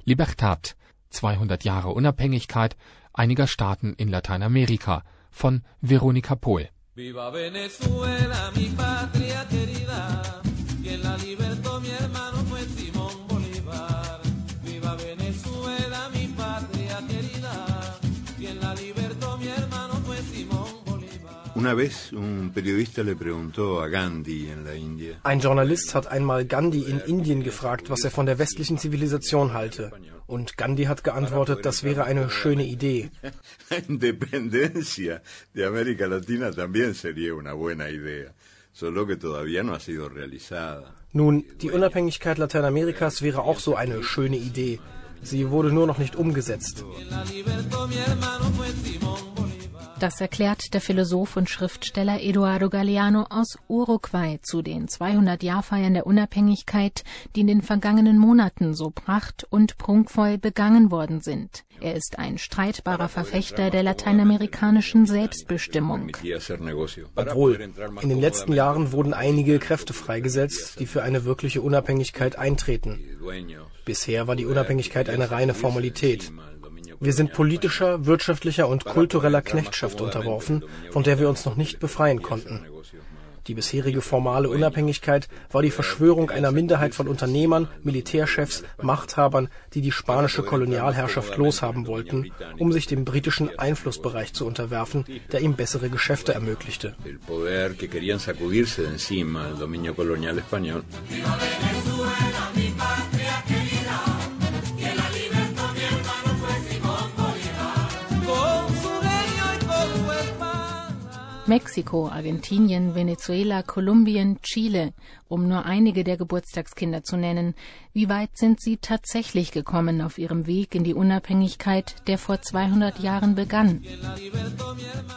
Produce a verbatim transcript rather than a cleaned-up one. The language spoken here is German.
Libertad, zweihundert Jahre Unabhängigkeit einiger Staaten in Lateinamerika von Veronika Pohl. Viva Venezuela, mi patria querida, quien la libertó mi hermano fue Simón Bolívar. Viva Venezuela, mi patria querida, quien la libertó mi hermano fue Simón Bolívar. Una vez un periodista le preguntó a Gandhi en la India. Ein Journalist hat einmal Gandhi in Indien gefragt, was er von der westlichen Zivilisation halte. Und Gandhi hat geantwortet, das wäre eine schöne Idee. La independencia de América Latina también sería una buena idea, solo que todavía no ha sido realizada. Nun, die Unabhängigkeit Lateinamerikas wäre auch so eine schöne Idee. Sie wurde nur noch nicht umgesetzt. Das erklärt der Philosoph und Schriftsteller Eduardo Galeano aus Uruguay zu den zweihundert-Jahrfeiern der Unabhängigkeit, die in den vergangenen Monaten so pracht- und prunkvoll begangen worden sind. Er ist ein streitbarer Verfechter der lateinamerikanischen Selbstbestimmung. Obwohl, in den letzten Jahren wurden einige Kräfte freigesetzt, die für eine wirkliche Unabhängigkeit eintreten. Bisher war die Unabhängigkeit eine reine Formalität. Wir sind politischer, wirtschaftlicher und kultureller Knechtschaft unterworfen, von der wir uns noch nicht befreien konnten. Die bisherige formale Unabhängigkeit war die Verschwörung einer Minderheit von Unternehmern, Militärchefs, Machthabern, die die spanische Kolonialherrschaft loshaben wollten, um sich dem britischen Einflussbereich zu unterwerfen, der ihm bessere Geschäfte ermöglichte. Mexiko, Argentinien, Venezuela, Kolumbien, Chile, um nur einige der Geburtstagskinder zu nennen. Wie weit sind sie tatsächlich gekommen auf ihrem Weg in die Unabhängigkeit, der vor zweihundert Jahren begann?